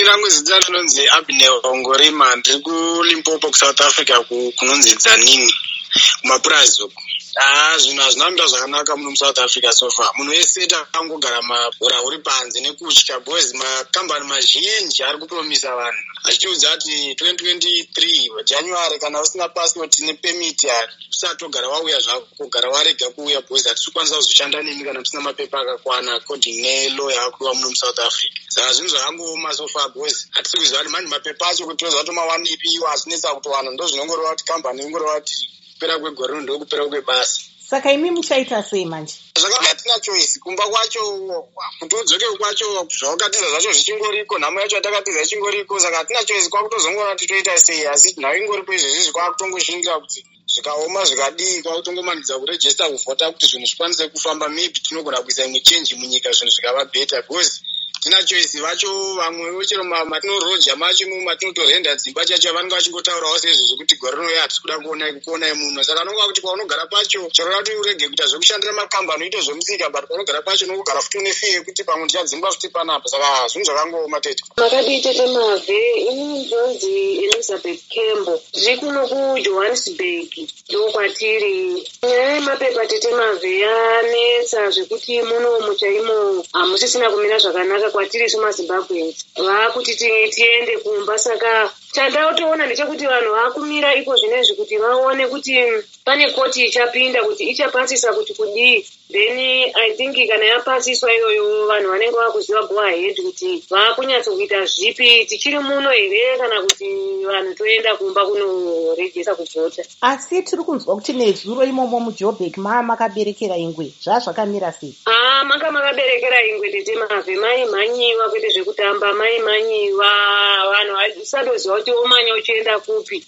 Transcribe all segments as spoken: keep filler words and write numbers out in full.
Ini rangu zita rinonzi Abinel Ongorima, ndiri kuLimpopo kuSouth Africa kunonzi Dzanini kumapurazi uko. Ah, zvinhu hazvinamira zvakanaka muno muSouth Africa so far. Munhu wese takangogara mabhora uri panze nekutya boys makambani mazhinji ari kupromisa vanhu. Achiudza kuti twenty twenty-three January kana usina passport nepemiti usati wagara wauya zvako kugara warega kuuya boys hatisi kukwanisa kuzoshanda nemi kana tusina mapepa akakwana according nelaw yakuwa muno muSouth Africa. Saka zvinhu zvakangooma so far boys. Hatisi kuziva kuti mani mapepa acho kuti toza tomawanipiwa hazinetsa kutowana ndo zvinongoreva kuti kambani ingoreva kuti kupera kwegore ndo kupera kwebasa. Saka imi muchaita sei manje? Zvakanga hatina choice kumba kwacho kuti udzoke kwacho zvawakatiza zvacho zvichingoriko nhamo yacho yatakatiza ichingoriko saka hatina choice kwakutozongora kuti toita sei asi nhau ingoripo izvezvi kwakutongoshingira kuti zvikaoma zvikadii kwakutongomanidza kurejista kuvhota kuti zvinhu zvikwanise kufamba maybe tinogona kuisa imwe change munyika zvinhu zvikava better because tina choice vacho vamwe chero matinoroja macho matinotorenda dzimba chacho vanenge vachingotaurawo sezvo zvokuti gore rino hatisi kuda kuona kuona munhu saka nonga kuti kwaunogara pacho chero kuti urege kuita zvekushandira makambani uite zvemusika but kwaunogara pacho nokugara futi une fee yekuti pamwe ndichadzimba futi panapa saka zvinhu zvakangooma tete. Makadii tete mavhe ini ndonzi Elizabeth Kembo ndiri kuno kuJohannesburg ndokwatiri. Nyaya yemapepa tete mavhe yanetsa zvekuti muno muchaimo hamusisina kumira zvakanaka kwatiri somaZimbabweans vakuti tiende kumba saka chandaotoona ndechekuti vanhu vakumira iko zvinezvi kuti vaone kuti pane koti ichapinda kuti ichapasisa kuti kudii then I think kana yapasiswa iyoyo vanhu vanenge vakuziva go ahead kuti vakunyatsokuita zvipi tichiri muno here kana kuti vanhu toenda kumba kunorejesa kuvhota. Asi tiri kunzwa kuti nezuro imomo muJoburg maa makaberekera ingwe zvazvakamira sei? Ah, manga makaberekera ingwe tete mavhe mai mhanyiwa kwete zvekutamba mai mhanyiwa vanhu vasandoziva kuti omanya uchienda kupi.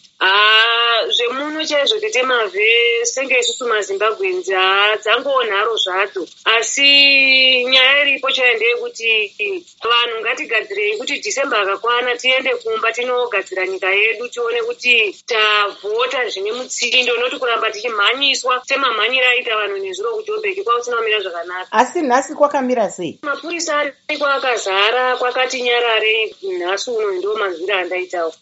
Ah, zvemuno chaizvo tete mavhe senge isusu maZimbabweans dzangonharo zvadzo asi nyaya iripo chaiyo ndeyekuti vanhu ngatigadzirei kuti December akakwana tiende kumba tinogadzira nyika yedu tione kuti tavhota zvine mutsindo noti kuramba tichimhanyiswa semamhanyira aita vanhu nezuro kuJoburg kwausina kumira zvakanaka. Asi nhasi kwakamira sei? Mapurisa ariko akazara kwakati nyarare nhasi uno ndo mazviri andaitawo.